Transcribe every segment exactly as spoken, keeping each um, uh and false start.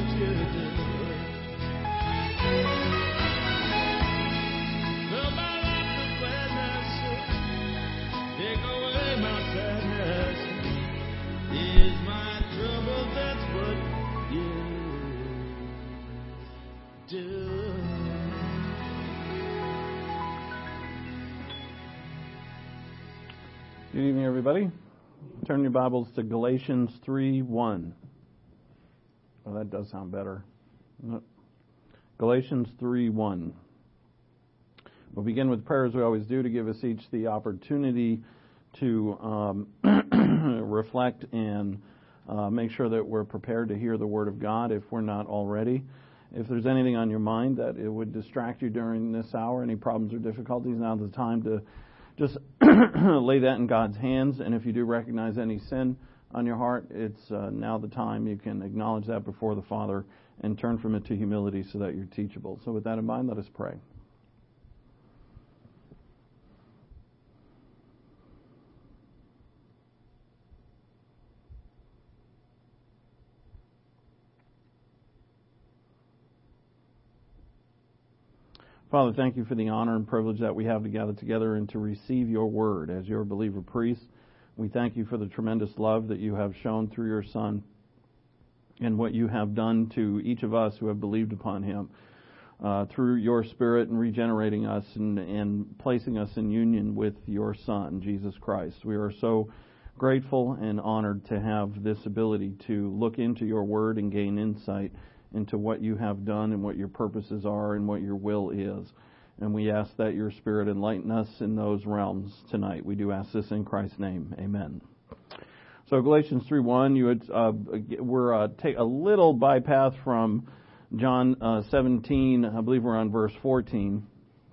you do. Fill my life with gladness, take away my sadness. Ease my trouble, that's what you do. Good evening, everybody. Turn your Bibles to Galatians three one. Well, that does sound better. Galatians three one. We'll begin with prayer as we always do to give us each the opportunity to um, reflect and uh, make sure that we're prepared to hear the Word of God if we're not already. If there's anything on your mind that it would distract you during this hour, any problems or difficulties, now's the time to just lay that in God's hands. And if you do recognize any sin on your heart, it's uh, now the time you can acknowledge that before the Father and turn from it to humility so that you're teachable. So with that in mind, let us pray. Father, thank you for the honor and privilege that we have to gather together and to receive your word as your believer priest. We thank you for the tremendous love that you have shown through your Son and what you have done to each of us who have believed upon him uh, through your Spirit and regenerating us and, and placing us in union with your Son, Jesus Christ. We are so grateful and honored to have this ability to look into your word and gain insight into what you have done and what your purposes are and what your will is. And we ask that your Spirit enlighten us in those realms tonight. We do ask this in Christ's name. Amen. So Galatians three one, you had, uh, we're uh, take a little bypass from John uh, seventeen. I believe we're on verse fourteen.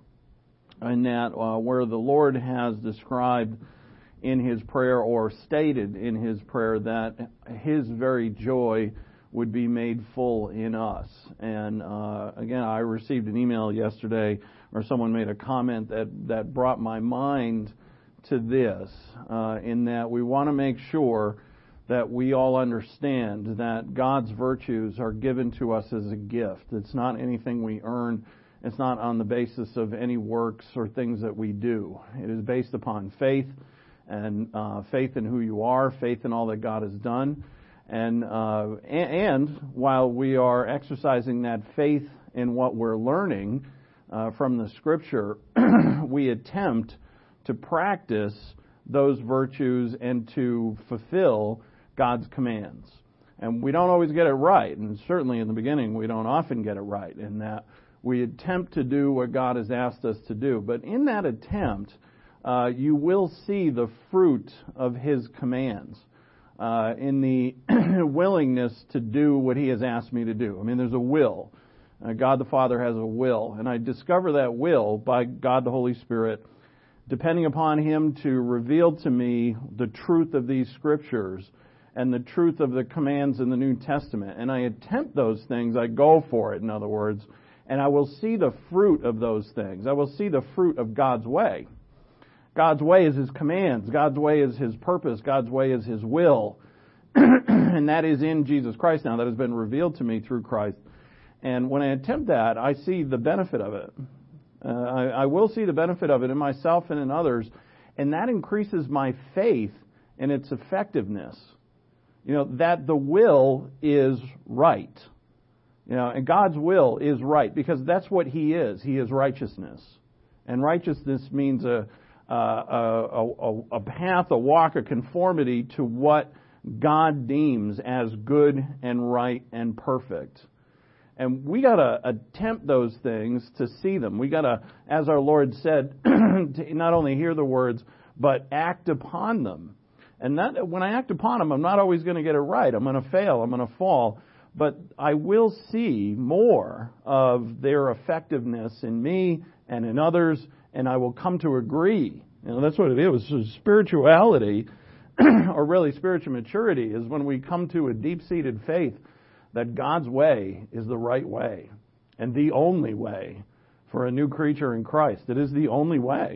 And that uh, where the Lord has described in his prayer or stated in his prayer that his very joy would be made full in us. And uh, again, I received an email yesterday, or someone made a comment that, that brought my mind to this, uh, in that we want to make sure that we all understand that God's virtues are given to us as a gift. It's not anything we earn. It's not on the basis of any works or things that we do. It is based upon faith, and uh, faith in who you are, faith in all that God has done. And, uh, and while we are exercising that faith in what we're learning uh, from the Scripture, we attempt to practice those virtues and to fulfill God's commands. And we don't always get it right, and certainly in the beginning we don't often get it right, in that we attempt to do what God has asked us to do. But in that attempt, uh, you will see the fruit of His commands. Uh, in the willingness to do what He has asked me to do. I mean, there's a will. Uh, God the Father has a will. And I discover that will by God the Holy Spirit, depending upon Him to reveal to me the truth of these Scriptures and the truth of the commands in the New Testament. And I attempt those things. I go for it, in other words. And I will see the fruit of those things. I will see the fruit of God's way. God's way is His commands. God's way is His purpose. God's way is His will. And that is in Jesus Christ now. That has been revealed to me through Christ. And when I attempt that, I see the benefit of it. Uh, I, I will see the benefit of it in myself and in others. And that increases my faith in its effectiveness. You know, that the will is right. You know, and God's will is right because that's what He is. He is righteousness. And righteousness means a Uh, a, a, a path, a walk, a conformity to what God deems as good and right and perfect. And we got to attempt those things to see them. We got to, as our Lord said, to not only hear the words, but act upon them. And that, when I act upon them, I'm not always going to get it right. I'm going to fail. I'm going to fall. But I will see more of their effectiveness in me and in others, and I will come to agree. You know, that's what it is. So spirituality, or really spiritual maturity, is when we come to a deep-seated faith that God's way is the right way and the only way for a new creature in Christ. It is the only way.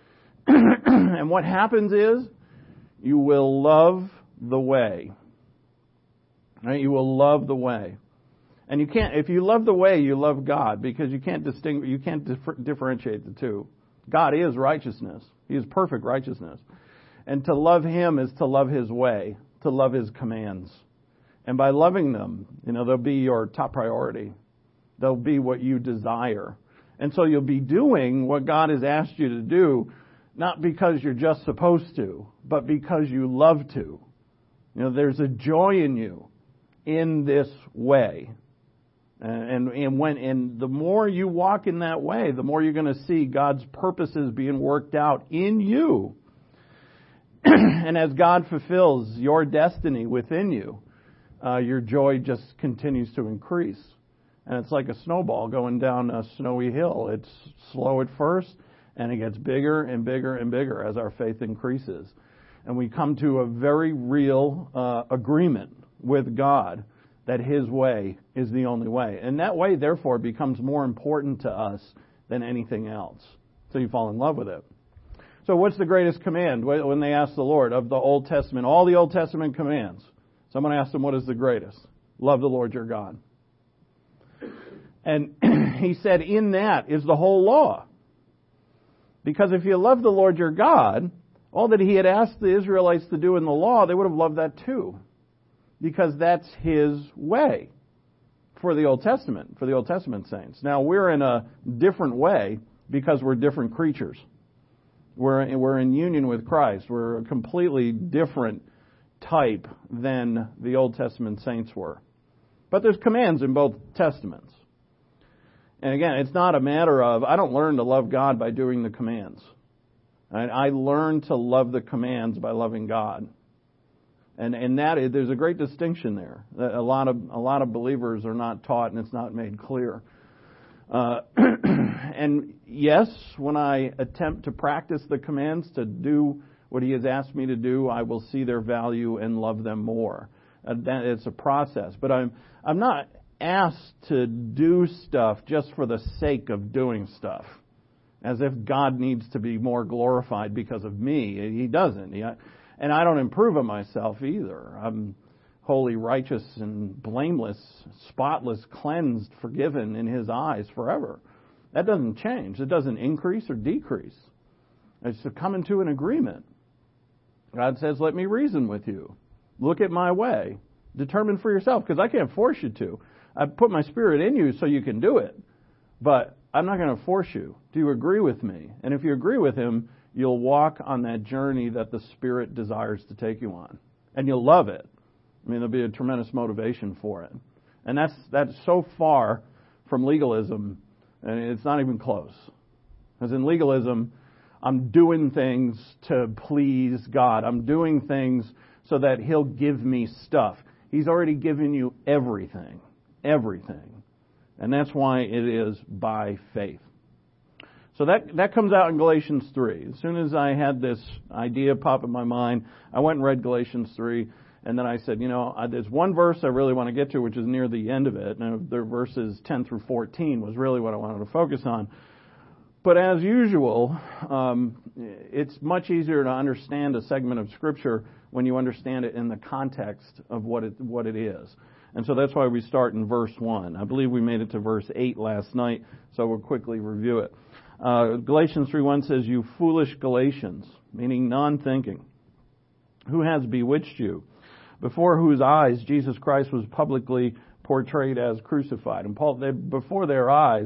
And what happens is you will love the way. Right? You will love the way. And you can't, if you love the way, you love God, because you can't distinguish, you can't differ, differentiate the two. God is righteousness. He is perfect righteousness. And to love Him is to love His way, to love His commands. And by loving them, you know, they'll be your top priority. They'll be what you desire. And so you'll be doing what God has asked you to do, not because you're just supposed to, but because you love to. You know, there's a joy in you in this way. And, and when and the more you walk in that way, the more you're going to see God's purposes being worked out in you. And as God fulfills your destiny within you, uh, your joy just continues to increase. And it's like a snowball going down a snowy hill. It's slow at first, and it gets bigger and bigger and bigger as our faith increases. And we come to a very real uh, agreement with God that His way is the only way. And that way, therefore, becomes more important to us than anything else. So you fall in love with it. So what's the greatest command? When they asked the Lord of the Old Testament, all the Old Testament commands, someone asked him, what is the greatest? Love the Lord your God. And he said, in that is the whole law. Because if you love the Lord your God, all that He had asked the Israelites to do in the law, they would have loved that too. Because that's His way for the Old Testament, for the Old Testament saints. Now, we're in a different way because we're different creatures. We're, we're in union with Christ. We're a completely different type than the Old Testament saints were. But there's commands in both Testaments. And again, it's not a matter of, I don't learn to love God by doing the commands. I, I learn to love the commands by loving God. And and that is, there's a great distinction there. A lot of a lot of believers are not taught, and it's not made clear. Uh, and yes, when I attempt to practice the commands, to do what He has asked me to do, I will see their value and love them more. Uh, that it's a process, but I'm I'm not asked to do stuff just for the sake of doing stuff, as if God needs to be more glorified because of me. He doesn't. He, And I don't improve on myself either. I'm holy, righteous, and blameless, spotless, cleansed, forgiven in His eyes forever. That doesn't change. It doesn't increase or decrease. It's to come into an agreement. God says, let me reason with you. Look at my way. Determine for yourself, because I can't force you to. I put my Spirit in you so you can do it. But I'm not going to force you. Do you agree with me? And if you agree with Him, you'll walk on that journey that the Spirit desires to take you on. And you'll love it. I mean, there'll be a tremendous motivation for it. And that's that's so far from legalism, and it's not even close. Because in legalism, I'm doing things to please God. I'm doing things so that He'll give me stuff. He's already given you everything. Everything. And that's why it is by faith. So that that comes out in Galatians three. As soon as I had this idea pop in my mind, I went and read Galatians three, and then I said, you know, there's one verse I really want to get to, which is near the end of it. And the verses ten through fourteen was really what I wanted to focus on. But as usual, um, it's much easier to understand a segment of Scripture when you understand it in the context of what it what it is. And so that's why we start in verse one. I believe we made it to verse eight last night, so we'll quickly review it. Uh, Galatians three one says, you foolish Galatians, meaning non-thinking, who has bewitched you, before whose eyes Jesus Christ was publicly portrayed as crucified. And Paul, they, before their eyes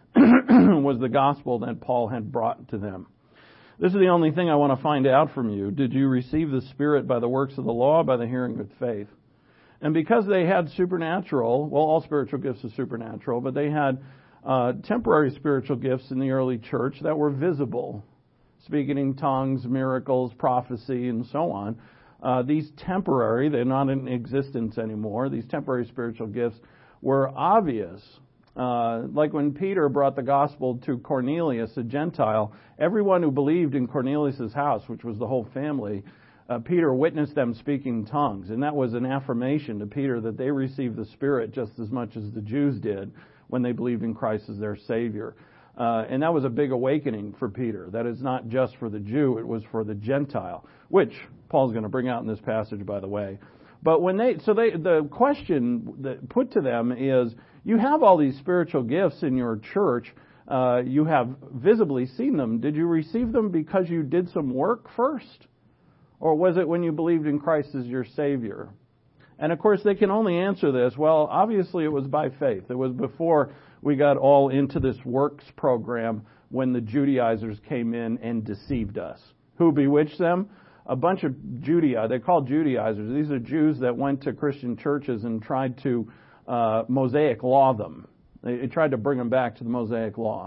was the gospel that Paul had brought to them. This is the only thing I want to find out from you. Did you receive the Spirit by the works of the law, by the hearing with faith? And because they had supernatural, well, all spiritual gifts are supernatural, but they had uh, temporary spiritual gifts in the early church that were visible, speaking in tongues, miracles, prophecy, and so on. Uh, these temporary, they're not in existence anymore, these temporary spiritual gifts were obvious. Uh, like when Peter brought the gospel to Cornelius, a Gentile, everyone who believed in Cornelius' house, which was the whole family, Uh, Peter witnessed them speaking in tongues, and that was an affirmation to Peter that they received the Spirit just as much as the Jews did when they believed in Christ as their Savior. Uh, and that was a big awakening for Peter. That is not just for the Jew, it was for the Gentile, which Paul's going to bring out in this passage, by the way. But when they, so they, the question that put to them is, You have all these spiritual gifts in your church. Uh, you have visibly seen them. Did you receive them because you did some work first? Or was it when you believed in Christ as your Savior? And of course, they can only answer this. Well, obviously it was by faith. It was before we got all into this works program when the Judaizers came in and deceived us. Who bewitched them? A bunch of Judaizers. They're called Judaizers. These are Jews that went to Christian churches and tried to uh, Mosaic law them. They, they tried to bring them back to the Mosaic law.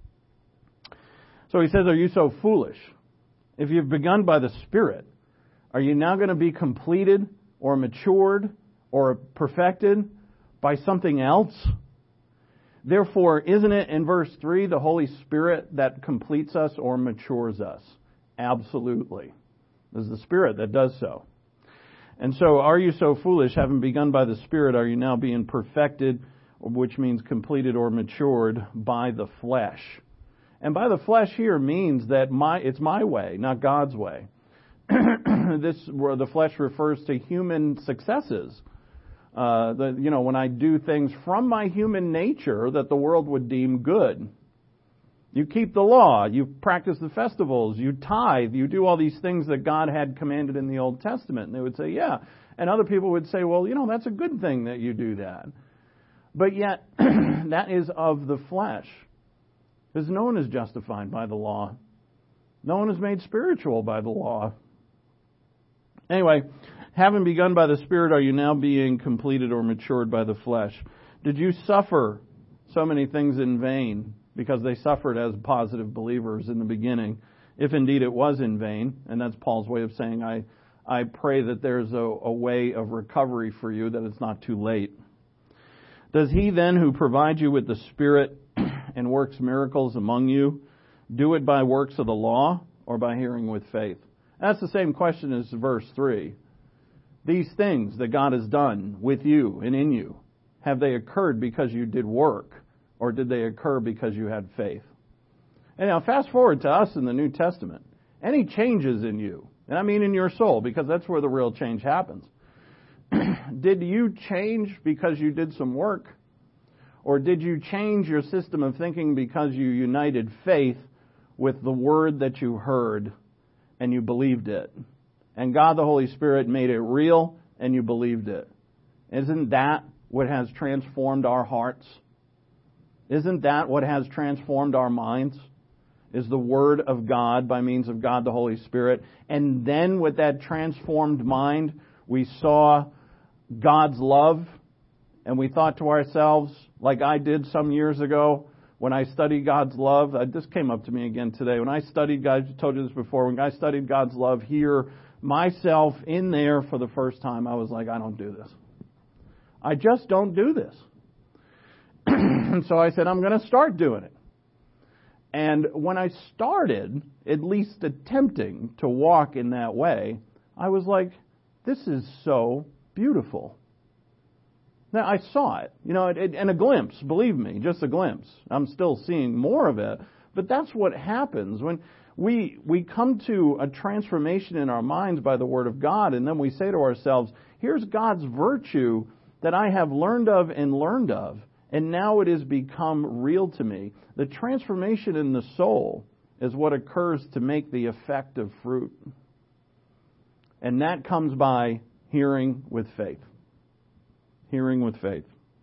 So he says, are you so foolish? If you've begun by the Spirit, are you now going to be completed or matured or perfected by something else? Therefore, isn't it in verse three the Holy Spirit that completes us or matures us? Absolutely. It is the Spirit that does so. And so, are you so foolish, having begun by the Spirit, are you now being perfected, which means completed or matured, by the flesh? And by the flesh here means that my it's my way, not God's way. This, where the flesh refers to human successes. Uh, the, you know, when I do things from my human nature that the world would deem good. You keep the law, you practice the festivals, you tithe, you do all these things that God had commanded in the Old Testament. And they would say, yeah. And other people would say, well, you know, that's a good thing that you do that. But yet, that is of the flesh. Because no one is justified by the law. No one is made spiritual by the law. Anyway, having begun by the Spirit, are you now being completed or matured by the flesh? Did you suffer so many things in vain because they suffered as positive believers in the beginning? If indeed it was in vain, and that's Paul's way of saying, I, I pray that there's a, a way of recovery for you, that it's not too late. Does he then who provides you with the Spirit and works miracles among you, do it by works of the law or by hearing with faith? That's the same question as verse three. These things that God has done with you and in you, have they occurred because you did work, or did they occur because you had faith? And now fast forward to us in the New Testament. Any changes in you, and I mean in your soul, because that's where the real change happens. Did you change because you did some work? Or did you change your system of thinking because you united faith with the word that you heard and you believed it? And God the Holy Spirit made it real and you believed it. Isn't that what has transformed our hearts? Isn't that what has transformed our minds? Is the Word of God by means of God the Holy Spirit. And then with that transformed mind, we saw God's love, and we thought to ourselves, like I did some years ago, when I studied God's love, this came up to me again today. When I studied God, I told you this before, when I studied God's love here, myself in there for the first time, I was like, I don't do this. I just don't do this. And so I said, I'm going to start doing it. And when I started, at least attempting to walk in that way, I was like, this is so beautiful. Now, I saw it, you know, it, it, and a glimpse, believe me, just a glimpse. I'm still seeing more of it, but that's what happens when we we come to a transformation in our minds by the Word of God, and then we say to ourselves, here's God's virtue that I have learned of and learned of, and now it has become real to me. The transformation in the soul is what occurs to make the effect of fruit. And that comes by hearing with faith. Hearing with faith.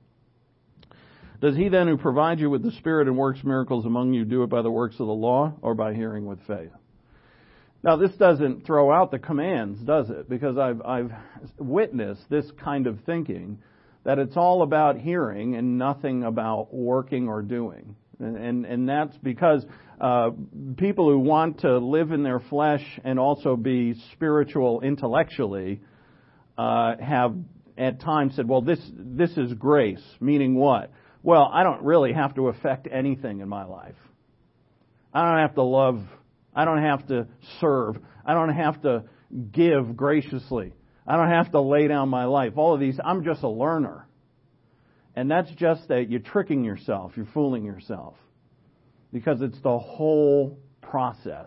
Does he then who provides you with the Spirit and works miracles among you do it by the works of the law or by hearing with faith? Now this doesn't throw out the commands, does it? Because I've, I've witnessed this kind of thinking, that it's all about hearing and nothing about working or doing. And, and, and that's because uh, people who want to live in their flesh and also be spiritual intellectually uh, have at times said, well, this this is grace, meaning what? Well, I don't really have to affect anything in my life. I don't have to love. I don't have to serve. I don't have to give graciously. I don't have to lay down my life. All of these, I'm just a learner. And that's just that you're tricking yourself. You're fooling yourself. Because it's the whole process.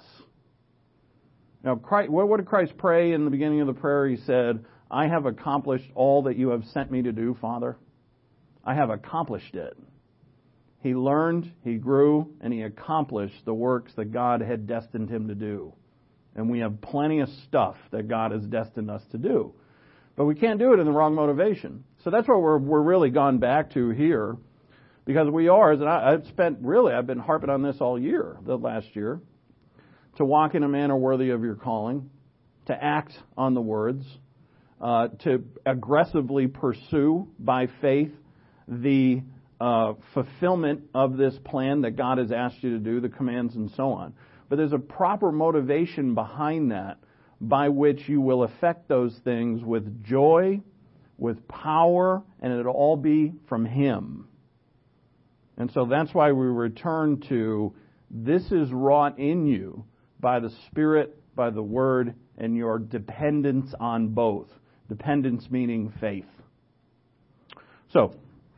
Now, Christ, what did Christ pray in the beginning of the prayer? He said, I have accomplished all that you have sent me to do, Father. I have accomplished it. He learned, he grew, and he accomplished the works that God had destined him to do. And we have plenty of stuff that God has destined us to do. But we can't do it in the wrong motivation. So that's what we're, we're really gone back to here. Because we are, and I, I've spent, really, I've been harping on this all year, the last year. To walk in a manner worthy of your calling. To act on the words. Uh, to aggressively pursue by faith the uh, fulfillment of this plan that God has asked you to do, the commands and so on. But there's a proper motivation behind that by which you will effect those things with joy, with power, and it'll all be from Him. And so that's why we return to this is wrought in you by the Spirit, by the Word, and your dependence on both. Dependence meaning faith. So,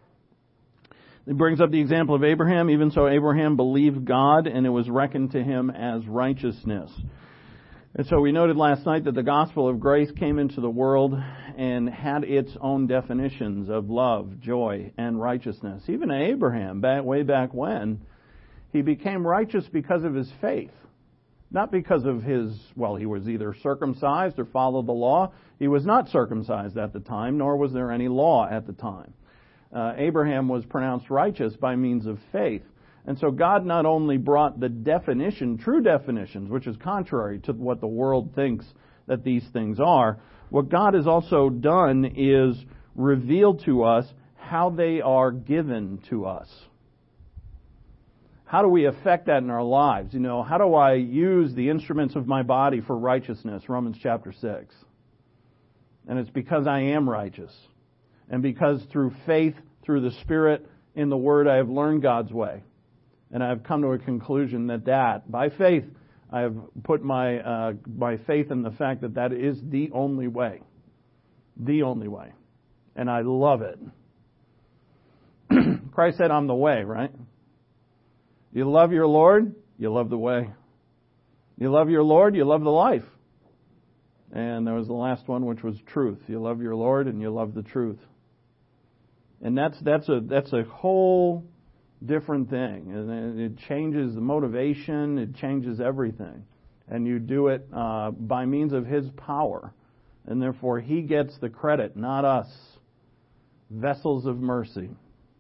it brings up the example of Abraham. Even so, Abraham believed God, and it was reckoned to him as righteousness. And so we noted last night that the gospel of grace came into the world and had its own definitions of love, joy, and righteousness. Even Abraham, back, way back when, he became righteous because of his faith. Not because of his, well, he was either circumcised or followed the law. He was not circumcised at the time, nor was there any law at the time. Uh, Abraham was pronounced righteous by means of faith. And so God not only brought the definition, true definitions, which is contrary to what the world thinks that these things are, what God has also done is revealed to us how they are given to us. How do we affect that in our lives? You know, how do I use the instruments of my body for righteousness? Romans chapter six. And it's because I am righteous. And because through faith, through the Spirit, in the Word, I have learned God's way. And I have come to a conclusion that that, by faith, I have put my uh, my faith in the fact that that is the only way. The only way. And I love it. Christ said, I'm the way, right? You love your Lord, you love the way. You love your Lord, you love the life. And there was the last one, which was truth. You love your Lord and you love the truth. And that's that's a that's a whole different thing. And it changes the motivation, it changes everything. And you do it uh, by means of His power. And therefore He gets the credit, not us. Vessels of mercy.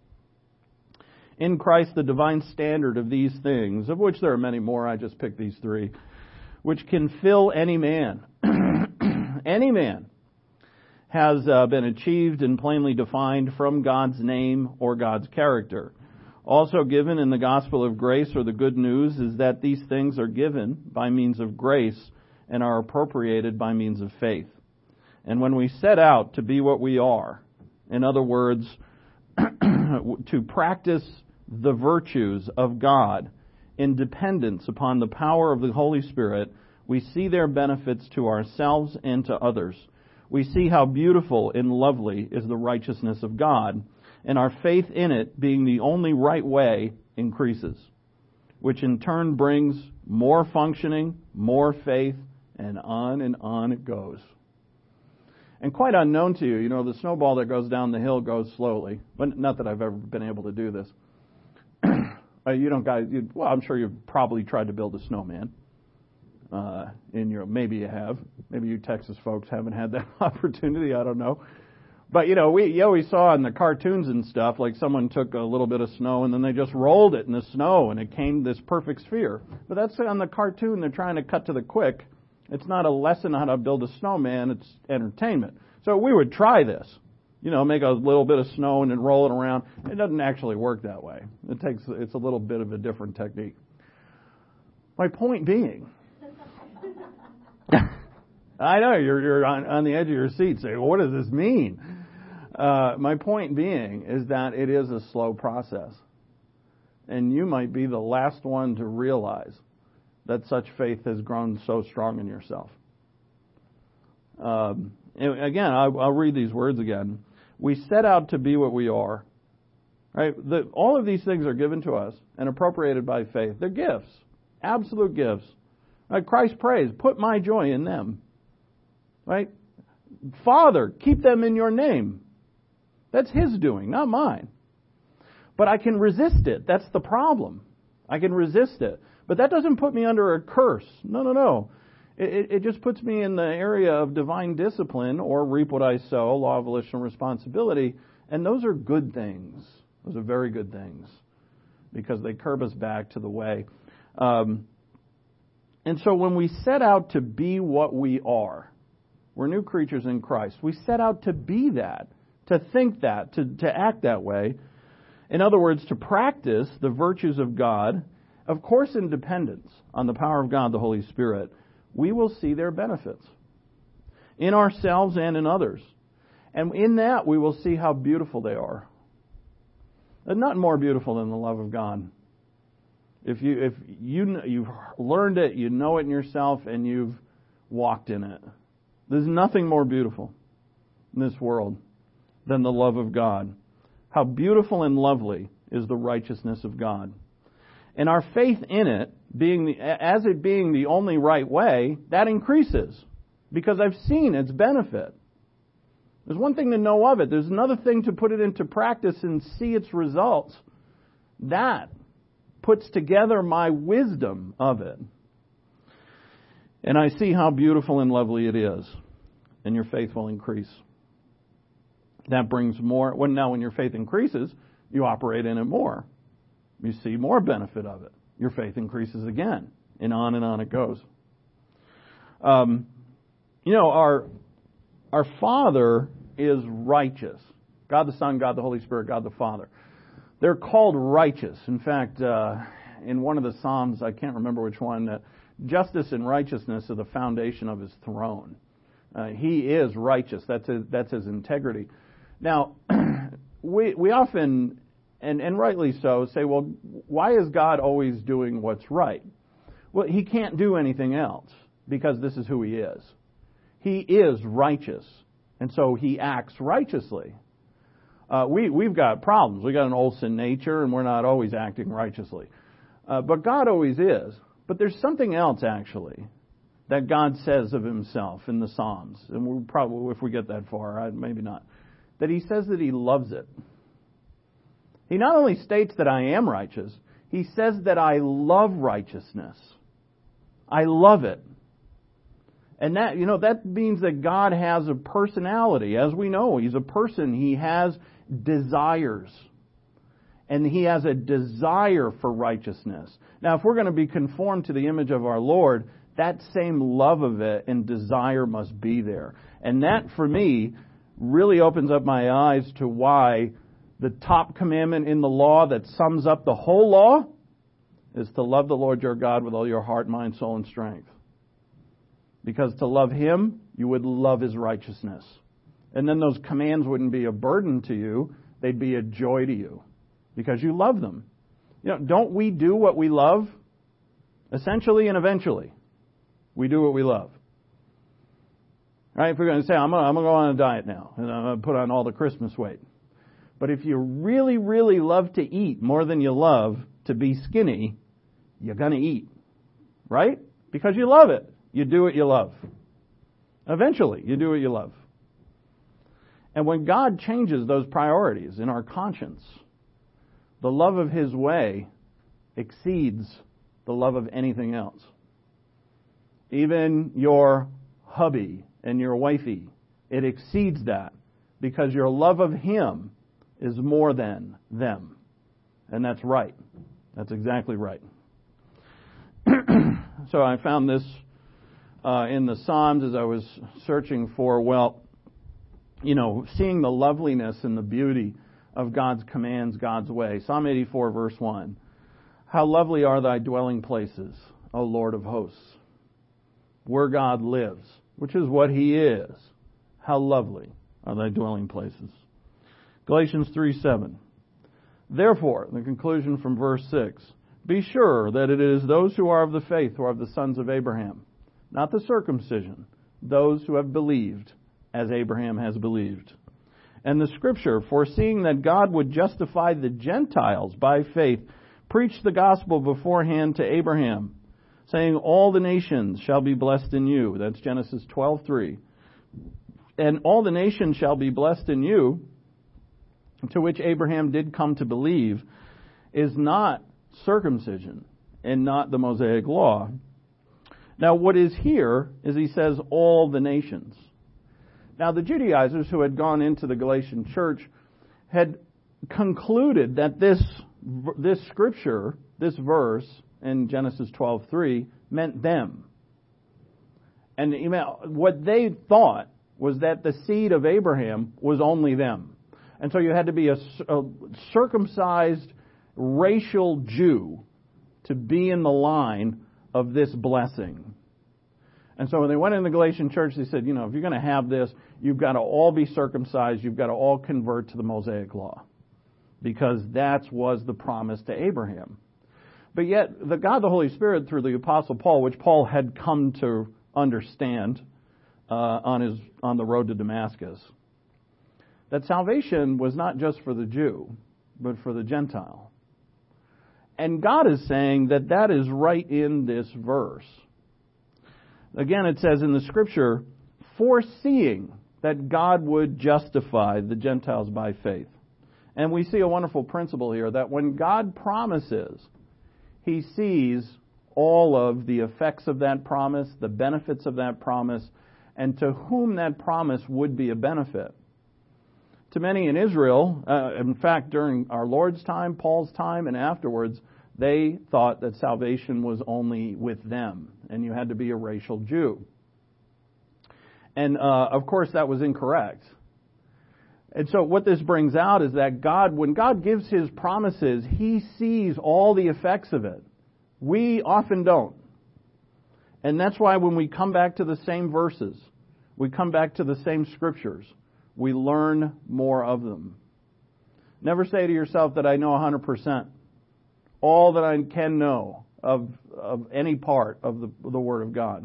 In Christ, the divine standard of these things, of which there are many more, I just picked these three, which can fill any man. Any man has uh, been achieved and plainly defined from God's name or God's character. Also given in the gospel of grace, or the good news, is that these things are given by means of grace and are appropriated by means of faith. And when we set out to be what we are, in other words, to practice the virtues of God in dependence upon the power of the Holy Spirit, we see their benefits to ourselves and to others. We see how beautiful and lovely is the righteousness of God, and our faith in it, being the only right way, increases, which in turn brings more functioning, more faith, and on and on it goes. And quite unknown to you, you know, the snowball that goes down the hill goes slowly. But not that I've ever been able to do this. uh, you don't guys, you, well, I'm sure you've probably tried to build a snowman. Uh, in your, maybe you have. Maybe you Texas folks haven't had that opportunity. I don't know. But, you know, we you always saw in the cartoons and stuff, like someone took a little bit of snow and then they just rolled it in the snow and it came this perfect sphere. But that's on the cartoon. They're trying to cut to the quick. It's not a lesson on how to build a snowman. It's entertainment. So we would try this. You know, make a little bit of snow and then roll it around. It doesn't actually work that way. It takes, it's a little bit of a different technique. My point being, I know you're you're on, on the edge of your seat saying, well, what does this mean? Uh, my point being is that it is a slow process. And you might be the last one to realize that such faith has grown so strong in yourself. Um, again, I'll, I'll read these words again. We set out to be what we are. Right? The, all of these things are given to us and appropriated by faith. They're gifts, absolute gifts. Right? Christ prays, put my joy in them. Right? Father, keep them in your name. That's His doing, not mine. But I can resist it. That's the problem. I can resist it. But that doesn't put me under a curse. No, no, no. It, it just puts me in the area of divine discipline, or reap what I sow, law of volitional responsibility. And those are good things. Those are very good things, because they curb us back to the way. Um, and so when we set out to be what we are, we're new creatures in Christ. We set out to be that, to think that, to, to act that way. In other words, to practice the virtues of God, of course in dependence on the power of God, the Holy Spirit, we will see their benefits in ourselves and in others. And in that, we will see how beautiful they are. There's nothing more beautiful than the love of God. If you if you you've learned it, you know it in yourself, and you've walked in it. There's nothing more beautiful in this world than the love of God. How beautiful and lovely is the righteousness of God. And our faith in it, being the, as it being the only right way, that increases, because I've seen its benefit. There's one thing to know of it. There's another thing to put it into practice and see its results. That puts together my wisdom of it. And I see how beautiful and lovely it is. And your faith will increase. That brings more. Well, now when your faith increases, you operate in it more. You see more benefit of it. Your faith increases again. And on and on it goes. Um, you know, our our Father is righteous. God the Son, God the Holy Spirit, God the Father. They're called righteous. In fact, uh, in one of the Psalms, I can't remember which one, uh, justice and righteousness are the foundation of His throne. Uh, he is righteous. That's his, that's his integrity. Now, we we often, and, and rightly so, say, well, why is God always doing what's right? Well, He can't do anything else, because this is who He is. He is righteous, and so He acts righteously. Uh, we, we've got problems. We've got an old sin nature, and we're not always acting righteously. Uh, but God always is. But there's something else, actually, that God says of Himself in the Psalms. And we'll probably, if we get that far, maybe not. That He says that He loves it. He not only states that I am righteous, He says that I love righteousness. I love it. And that, you know, that means that God has a personality. As we know, He's a person. He has desires. And He has a desire for righteousness. Now, if we're going to be conformed to the image of our Lord, that same love of it and desire must be there. And that, for me, really opens up my eyes to why the top commandment in the law that sums up the whole law is to love the Lord your God with all your heart, mind, soul, and strength. Because to love Him, you would love His righteousness. And then those commands wouldn't be a burden to you. They'd be a joy to you. Because you love them. You know, don't we do what we love? Essentially and eventually. We do what we love. Right? If we're going to say, I'm going to, I'm going to go on a diet now. And I'm going to put on all the Christmas weight. But if you really, really love to eat more than you love to be skinny, you're going to eat. Right? Because you love it. You do what you love. Eventually, you do what you love. And when God changes those priorities in our conscience, the love of His way exceeds the love of anything else. Even your hubby and your wifey, it exceeds that, because your love of Him is more than them. And that's right. That's exactly right. So I found this uh, in the Psalms as I was searching for, well, you know, seeing the loveliness and the beauty of God's commands, God's way. Psalm eighty-four, verse one. How lovely are thy dwelling places, O Lord of hosts, where God lives, which is what He is. How lovely are thy dwelling places. Galatians three, seven. Therefore, the conclusion from verse six, be sure that it is those who are of the faith who are of the sons of Abraham, not the circumcision, those who have believed as Abraham has believed. And the Scripture, foreseeing that God would justify the Gentiles by faith, preached the gospel beforehand to Abraham, saying, all the nations shall be blessed in you. That's Genesis twelve, three. And all the nations shall be blessed in you. to which Abraham did come to believe is not circumcision and not the Mosaic law. Now, what is here is he says all the nations. Now, the Judaizers who had gone into the Galatian church had concluded that this this scripture, this verse in Genesis twelve three, meant them. And what they thought was that the seed of Abraham was only them. And so you had to be a, a circumcised racial Jew to be in the line of this blessing. And so when they went in the Galatian church, they said, you know, if you're going to have this, you've got to all be circumcised. You've got to all convert to the Mosaic law. Because that was the promise to Abraham. But yet, the God, the Holy Spirit, through the Apostle Paul, which Paul had come to understand uh, on his on the road to Damascus, that salvation was not just for the Jew, but for the Gentile. And God is saying that that is right in this verse. Again, it says in the Scripture, foreseeing that God would justify the Gentiles by faith. And we see a wonderful principle here, that when God promises, He sees all of the effects of that promise, the benefits of that promise, and to whom that promise would be a benefit. To many in Israel, uh, in fact, during our Lord's time, Paul's time, and afterwards, they thought that salvation was only with them, and you had to be a racial Jew. And, uh, of course, that was incorrect. And so what this brings out is that God, when God gives His promises, He sees all the effects of it. We often don't. And that's why when we come back to the same verses, we come back to the same scriptures, we learn more of them. Never say to yourself that I know one hundred percent. All that I can know of, of any part of the, the Word of God.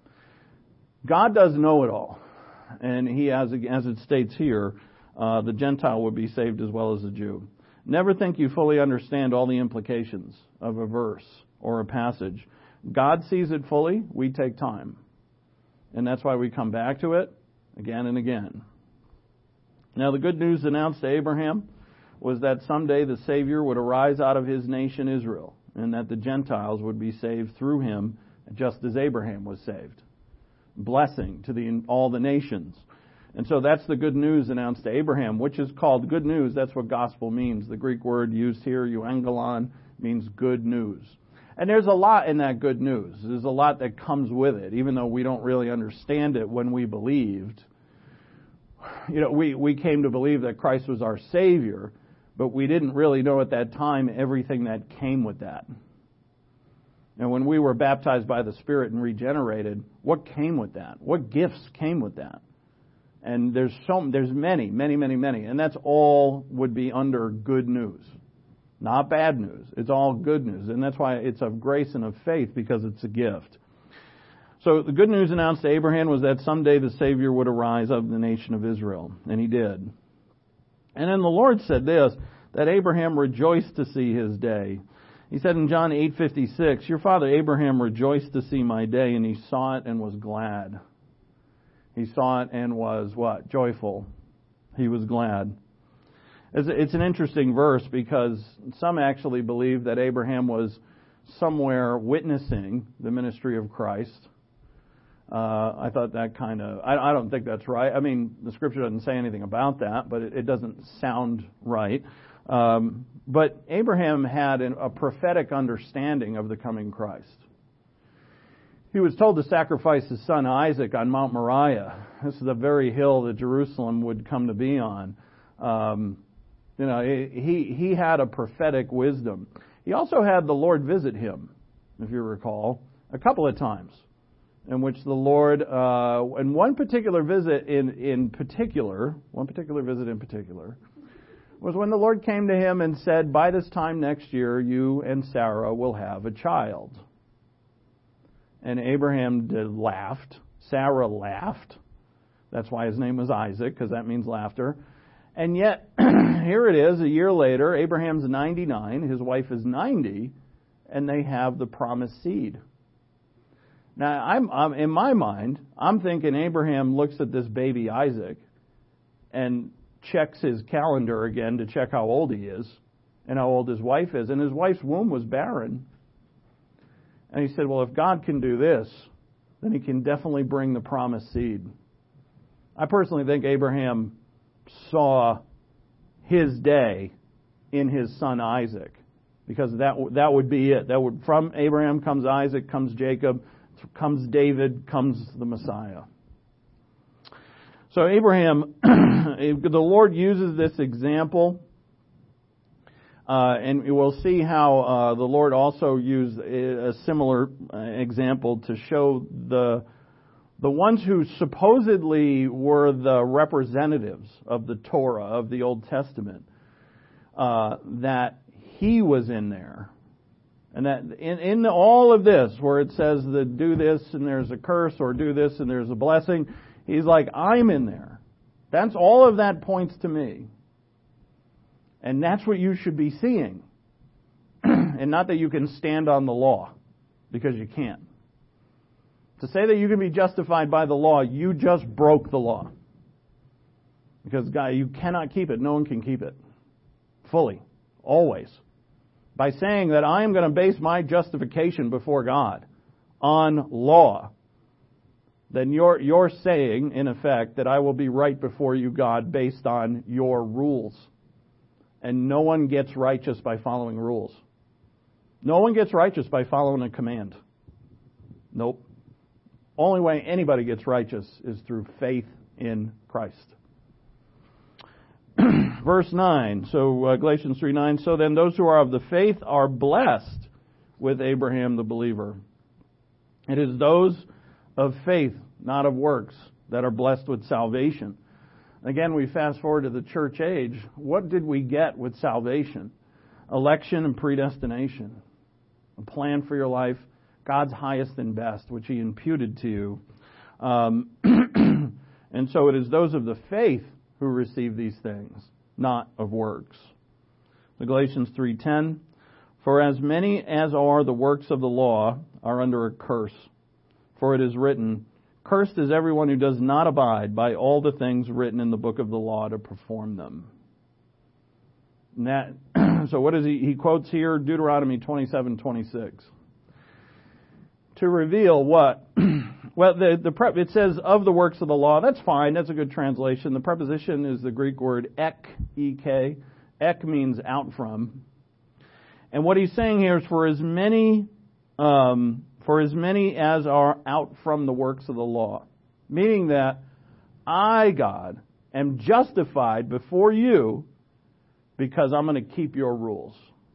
God does know it all. And He, as, as it states here, uh, the Gentile would be saved as well as the Jew. Never think you fully understand all the implications of a verse or a passage. God sees it fully. We take time. And that's why we come back to it again and again. Now, the good news announced to Abraham was that someday the Savior would arise out of his nation Israel, and that the Gentiles would be saved through him, just as Abraham was saved. Blessing to the, all the nations. And so that's the good news announced to Abraham, which is called good news. That's what gospel means. The Greek word used here, euangelon, means good news. And there's a lot in that good news. There's a lot that comes with it, even though we don't really understand it when we believed. You know, we, we came to believe that Christ was our Savior, but we didn't really know at that time everything that came with that. And when we were baptized by the Spirit and regenerated, what came with that? What gifts came with that? And there's so there's many, many, many, many. And that's all would be under good news. Not bad news. It's all good news. And that's why it's of grace and of faith, because it's a gift. So the good news announced to Abraham was that someday the Savior would arise of the nation of Israel. And He did. And then the Lord said this, that Abraham rejoiced to see his day. He said in John eight fifty-six, your father Abraham rejoiced to see my day, and he saw it and was glad. He saw it and was what? Joyful. He was glad. It's an interesting verse because some actually believe that Abraham was somewhere witnessing the ministry of Christ. Uh, I thought that kind of, I, I don't think that's right. I mean, the Scripture doesn't say anything about that, but it, it doesn't sound right. Um, but Abraham had an, a prophetic understanding of the coming Christ. He was told to sacrifice his son Isaac on Mount Moriah. This is the very hill that Jerusalem would come to be on. Um, you know, he he had a prophetic wisdom. He also had the Lord visit him, if you recall, a couple of times, in which the Lord, uh, and one particular visit in in particular, one particular visit in particular, was when the Lord came to him and said, by this time next year, you and Sarah will have a child. And Abraham did, laughed. Sarah laughed. That's why his name was Isaac, because that means laughter. And yet, here it is, a year later, Abraham's ninety-nine, his wife is ninety, and they have the promised seed. Now, I'm, I'm in my mind, I'm thinking Abraham looks at this baby Isaac and checks his calendar again to check how old he is and how old his wife is. And his wife's womb was barren. And he said, well, if God can do this, then he can definitely bring the promised seed. I personally think Abraham saw his day in his son Isaac, because that that would be it. That would from Abraham comes Isaac, comes Jacob, comes David, comes the Messiah. So Abraham, the Lord uses this example, uh, and we'll see how uh, the Lord also used a similar example to show the the ones who supposedly were the representatives of the Torah, of the Old Testament, uh, that he was in there. And that in, in all of this, where it says that do this and there's a curse, or do this and there's a blessing, he's like, I'm in there. That's all of that points to me. And that's what you should be seeing. And not that you can stand on the law, because you can't. To say that you can be justified by the law, you just broke the law. Because, God, you cannot keep it. No one can keep it. Fully. Always. By saying that I am going to base my justification before God on law, then you're, you're saying, in effect, that I will be right before you, God, based on your rules. And no one gets righteous by following rules. No one gets righteous by following a command. Nope. Only way anybody gets righteous is through faith in Christ. Verse nine, so uh, Galatians three nine, so then those who are of the faith are blessed with Abraham the believer. It is those of faith, not of works, that are blessed with salvation. Again, we fast forward to the church age. What did we get with salvation? Election and predestination. A plan for your life, God's highest and best, which He imputed to you. Um, and so it is those of the faith who receive these things, not of works. The Galatians three ten, for as many as are the works of the law are under a curse. For it is written, cursed is everyone who does not abide by all the things written in the book of the law to perform them. And that, so what is he? He quotes here Deuteronomy twenty-seven twenty-six. To reveal what? Well, the, the prep, it says of the works of the law. That's fine. That's a good translation. The preposition is the Greek word ek, E K. Ek means out from. And what he's saying here is for as many, um, for as many as are out from the works of the law. Meaning that I, God, am justified before you because I'm going to keep your rules.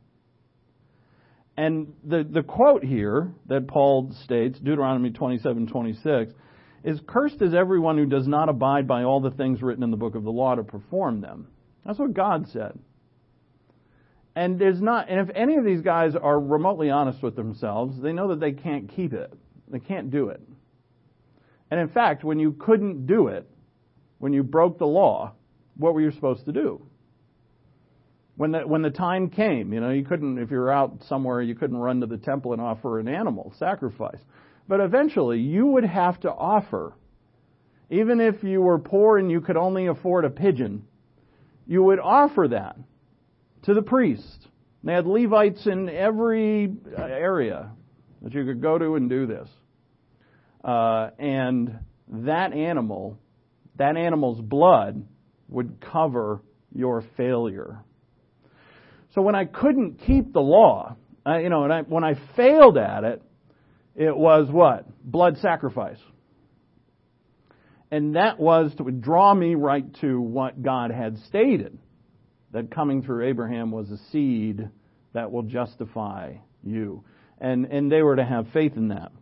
And the, the quote here that Paul states, Deuteronomy twenty-seven twenty-six, is cursed is everyone who does not abide by all the things written in the book of the law to perform them. That's what God said. And there's not, and if any of these guys are remotely honest with themselves, they know that they can't keep it. They can't do it. And in fact, when you couldn't do it, when you broke the law, what were you supposed to do? When the, when the time came, you know, you couldn't, if you were out somewhere, you couldn't run to the temple and offer an animal sacrifice. But eventually, you would have to offer, even if you were poor and you could only afford a pigeon, you would offer that to the priest. They had Levites in every area that you could go to and do this. Uh, and that animal, that animal's blood would cover your failure. So when I couldn't keep the law, I, you know, and I, when I failed at it, it was what? Blood sacrifice. And that was to draw me right to what God had stated, that coming through Abraham was a seed that will justify you. And and they were to have faith in that.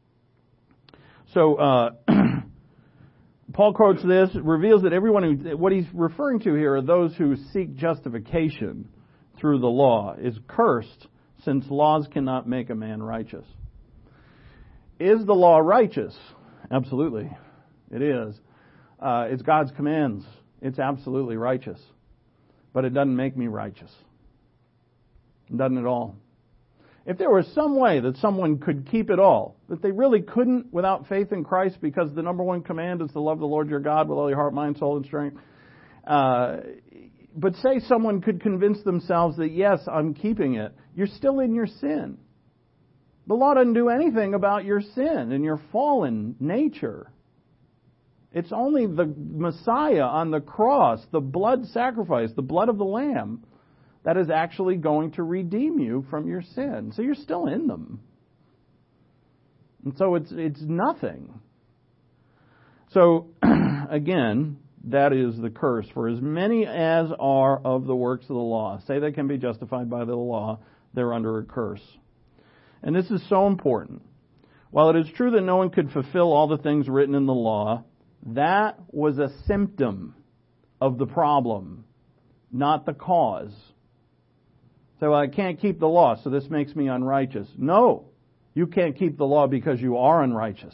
So uh, Paul quotes this, reveals that everyone who, what he's referring to here are those who seek justification through the law, is cursed, since laws cannot make a man righteous. Is the law righteous? Absolutely. It is. Uh, it's God's commands. It's absolutely righteous. But it doesn't make me righteous. It doesn't at all. If there was some way that someone could keep it all, that they really couldn't without faith in Christ, because the number one command is to love the Lord your God with all your heart, mind, soul, and strength, Uh, but say someone could convince themselves that, yes, I'm keeping it. You're still in your sin. The law doesn't do anything about your sin and your fallen nature. It's only the Messiah on the cross, the blood sacrifice, the blood of the Lamb, that is actually going to redeem you from your sin. So you're still in them. And so it's it's nothing. So, again, that is the curse. For as many as are of the works of the law, say they can be justified by the law, they're under a curse. And this is so important. While it is true that no one could fulfill all the things written in the law, that was a symptom of the problem, not the cause. So I can't keep the law, so this makes me unrighteous. No, you can't keep the law because you are unrighteous.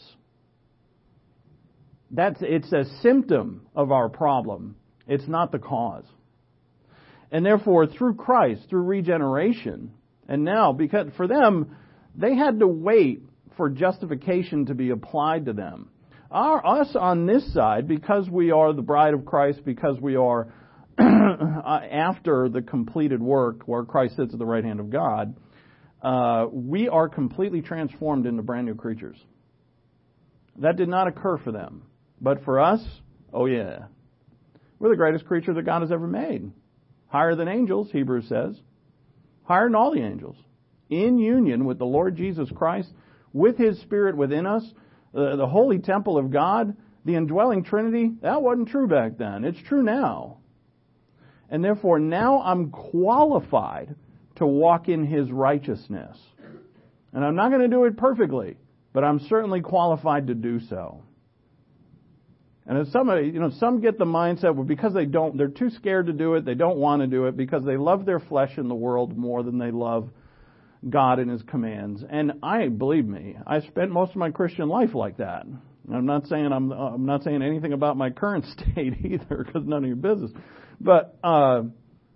That's, it's a symptom of our problem. It's not the cause. And therefore, through Christ, through regeneration, and now, because for them, they had to wait for justification to be applied to them. Our, us on this side, because we are the bride of Christ, because we are after the completed work where Christ sits at the right hand of God, uh, we are completely transformed into brand new creatures. That did not occur for them. But for us, oh yeah, we're the greatest creature that God has ever made. Higher than angels, Hebrews says. Higher than all the angels. In union with the Lord Jesus Christ, with His Spirit within us, the, the holy temple of God, the indwelling Trinity, that wasn't true back then. It's true now. And therefore, now I'm qualified to walk in His righteousness. And I'm not going to do it perfectly, but I'm certainly qualified to do so. And if somebody, you know, some get the mindset, well, because they don't, they're too scared to do it, they don't want to do it, because they love their flesh and the world more than they love God and His commands. And I, believe me, I spent most of my Christian life like that. I'm not saying I'm, I'm not saying anything about my current state either, because none of your business. But uh,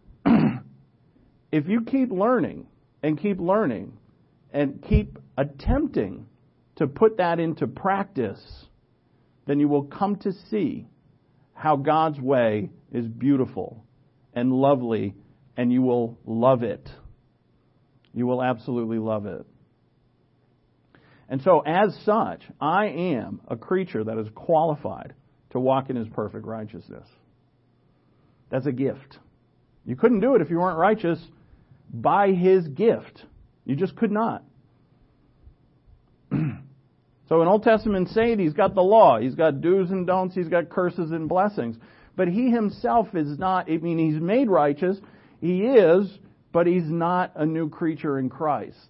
if you keep learning and keep learning and keep attempting to put that into practice, then you will come to see how God's way is beautiful and lovely, and you will love it. You will absolutely love it. And so, as such, I am a creature that is qualified to walk in His perfect righteousness. That's a gift. You couldn't do it if you weren't righteous by His gift. You just could not. So an Old Testament saint, he's got the law. He's got do's and don'ts. He's got curses and blessings. But he himself is not, I mean, he's made righteous. He is, but he's not a new creature in Christ.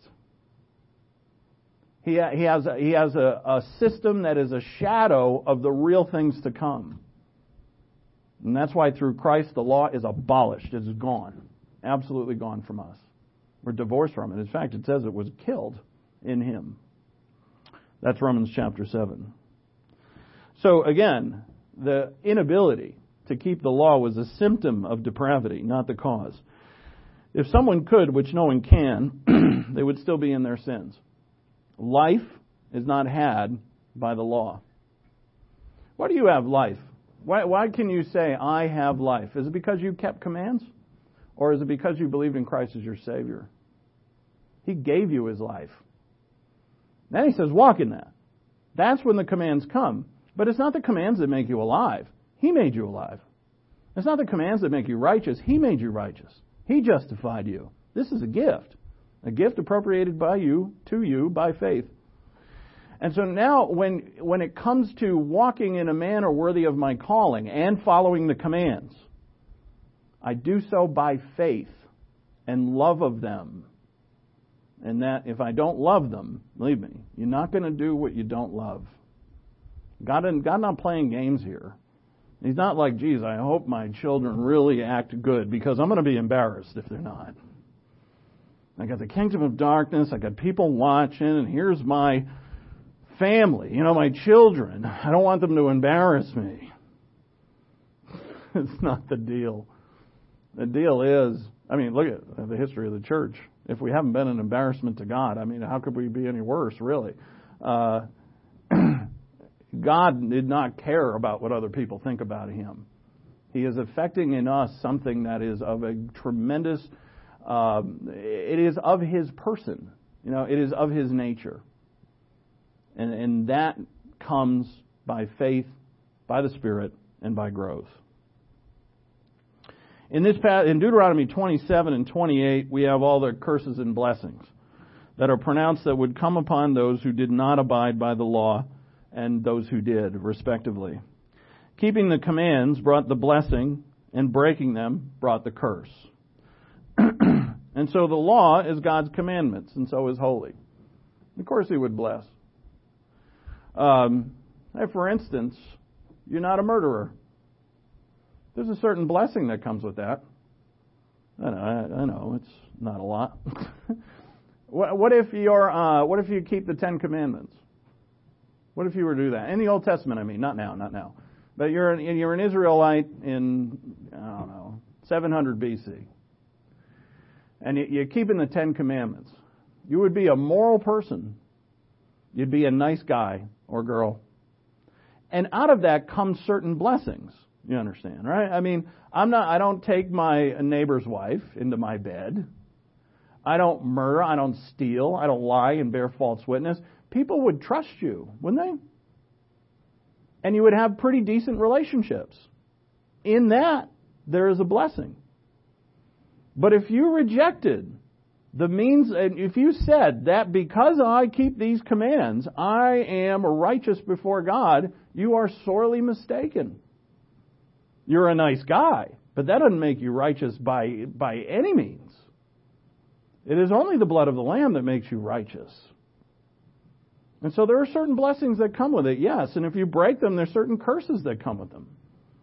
He, he has, a, he has a, a system that is a shadow of the real things to come. And that's why through Christ the law is abolished. It's gone. Absolutely gone from us. We're divorced from it. In fact, it says it was killed in Him. That's Romans chapter seven. So again, the inability to keep the law was a symptom of depravity, not the cause. If someone could, which no one can, they would still be in their sins. Life is not had by the law. Why do you have life? Why, why can you say, I have life? Is it because you kept commands? Or is it because you believed in Christ as your Savior? He gave you His life. Then He says, walk in that. That's when the commands come. But it's not the commands that make you alive. He made you alive. It's not the commands that make you righteous. He made you righteous. He justified you. This is a gift. A gift appropriated by you, to you, by faith. And so now when, when it comes to walking in a manner worthy of my calling and following the commands, I do so by faith and love of them. And that if I don't love them, believe me, you're not going to do what you don't love. God, God not playing games here. He's not like, geez, I hope my children really act good because I'm going to be embarrassed if they're not. I got the kingdom of darkness, I got people watching, and here's my family, you know, my children. I don't want them to embarrass me. It's not the deal. The deal is, I mean, look at the history of the church. If we haven't been an embarrassment to God, I mean, how could we be any worse, really? Uh, God did not care about what other people think about Him. He is effecting in us something that is of a tremendous, uh, it is of His person. You know, it is of His nature. And, and that comes by faith, by the Spirit, and by growth. In this in Deuteronomy twenty-seven and twenty-eight, we have all the curses and blessings that are pronounced that would come upon those who did not abide by the law and those who did, respectively. Keeping the commands brought the blessing, and breaking them brought the curse. And so the law is God's commandments, and so is holy. Of course He would bless. Um, for instance, you're not a murderer. There's a certain blessing that comes with that. I know, I know it's not a lot. what, what if you're? Uh, what if you keep the Ten Commandments? What if you were to do that in the Old Testament? I mean, not now, not now. But you're an, you're an Israelite in I don't know seven hundred B C, and you, you're keeping the Ten Commandments. You would be a moral person. You'd be a nice guy or girl, and out of that comes certain blessings. You understand, right? I mean, I'm not. I don't take my neighbor's wife into my bed. I don't murder. I don't steal. I don't lie and bear false witness. People would trust you, wouldn't they? And you would have pretty decent relationships. In that, there is a blessing. But if you rejected the means, and if you said that because I keep these commands, I am righteous before God, you are sorely mistaken. You're a nice guy, but that doesn't make you righteous by, by any means. It is only the blood of the Lamb that makes you righteous. And so there are certain blessings that come with it, yes. And if you break them, there's certain curses that come with them.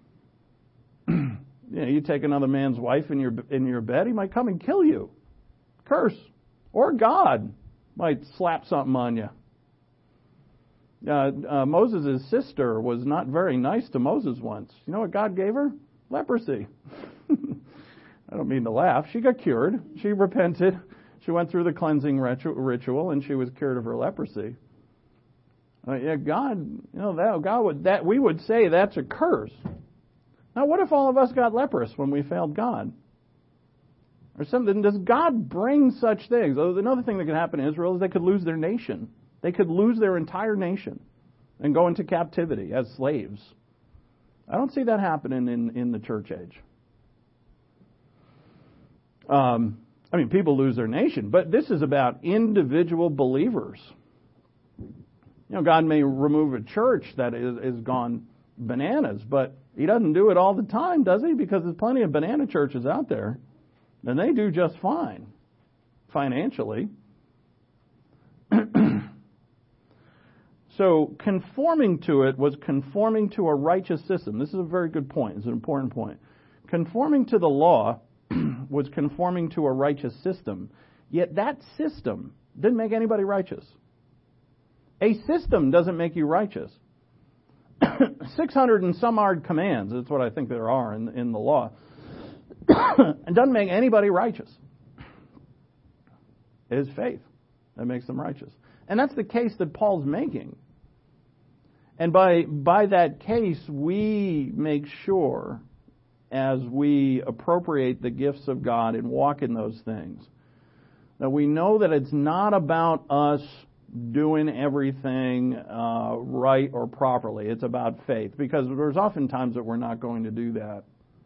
You know, you take another man's wife in your in your bed, he might come and kill you. Curse. Or God might slap something on you. Uh, uh, Moses' sister was not very nice to Moses once. You know what God gave her? Leprosy. I don't mean to laugh. She got cured. She repented. She went through the cleansing ritual, and she was cured of her leprosy. Uh, yeah, God, you know, that God would that we would say that's a curse. Now, what if all of us got leprous when we failed God? Or something? Does God bring such things? Another thing that could happen in Israel is they could lose their nation. They could lose their entire nation and go into captivity as slaves. I don't see that happening in, in the church age. Um, I mean, people lose their nation, but this is about individual believers. You know, God may remove a church that is, is gone bananas, but He doesn't do it all the time, does He? Because there's plenty of banana churches out there, and they do just fine financially. So conforming to it was conforming to a righteous system. This is a very good point. It's an important point. Conforming to the law was conforming to a righteous system. Yet that system didn't make anybody righteous. A system doesn't make you righteous. six hundred and some odd commands, that's what I think there are in, in the law. It doesn't make anybody righteous. It is faith that makes them righteous. And that's the case that Paul's making. And by by that case, we make sure, as we appropriate the gifts of God and walk in those things, that we know that it's not about us doing everything uh, right or properly. It's about faith, because there's often times that we're not going to do that.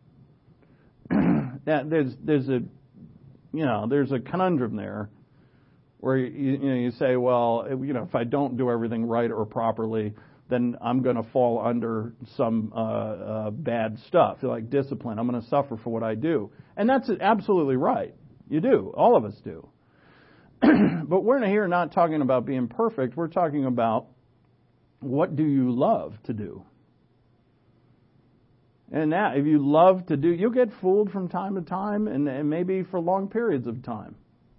that there's there's a you know there's a conundrum there, where you, you know you say, well, you know, if I don't do everything right or properly, then I'm going to fall under some uh, uh, bad stuff, like discipline. I'm going to suffer for what I do. And that's absolutely right. You do. All of us do. But we're here not talking about being perfect. We're talking about, what do you love to do? And now, if you love to do, you'll get fooled from time to time, and, and maybe for long periods of time.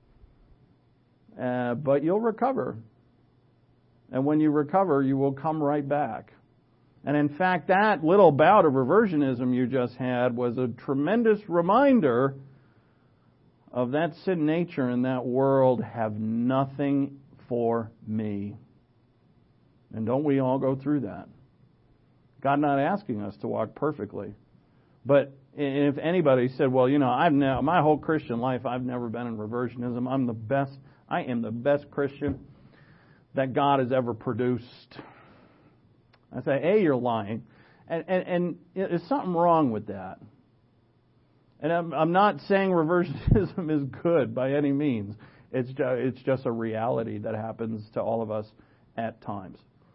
Uh, but you'll recover. And when you recover, you will come right back. And in fact, that little bout of reversionism you just had was a tremendous reminder of that sin nature and that world have nothing for me. And don't we all go through that? God not asking us to walk perfectly, But if anybody said, well, you know, I've now, my whole Christian life, I've never been in reversionism. I'm the best, I am the best Christian that God has ever produced. I say, A, you're lying. And, and, and there's something wrong with that. And I'm, I'm not saying reversionism is good by any means. It's just, it's just a reality that happens to all of us at times.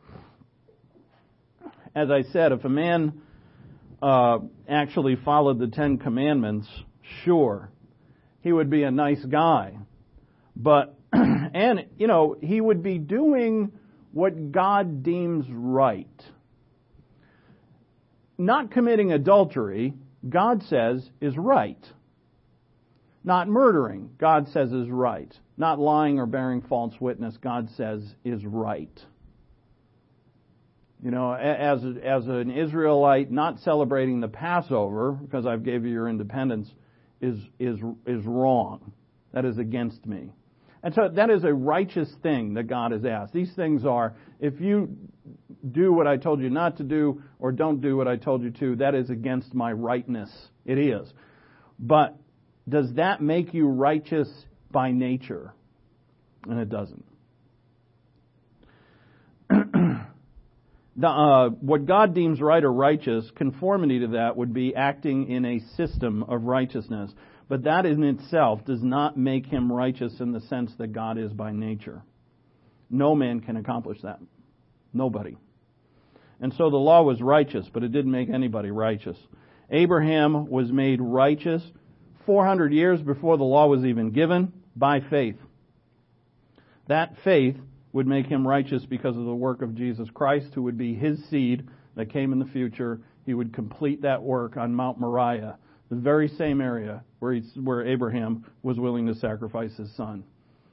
As I said, if a man uh, actually followed the Ten Commandments, sure, he would be a nice guy. But, and, you know, he would be doing what God deems right. Not committing adultery, God says, is right. Not murdering, God says, is right. Not lying or bearing false witness, God says, is right. You know, as as an Israelite, not celebrating the Passover because I've gave you your independence is is is wrong. That is against me. And so that is a righteous thing that God has asked. These things are, if you do what I told you not to do or don't do what I told you to, that is against my rightness. It is. But does that make you righteous by nature? And it doesn't. The, uh, what God deems right or righteous, conformity to that would be acting in a system of righteousness. But that in itself does not make him righteous in the sense that God is by nature. No man can accomplish that. Nobody. And so the law was righteous, but it didn't make anybody righteous. Abraham was made righteous four hundred years before the law was even given by faith. That faith would make him righteous because of the work of Jesus Christ, who would be his seed that came in the future. He would complete that work on Mount Moriah, the very same area where, he, where Abraham was willing to sacrifice his son.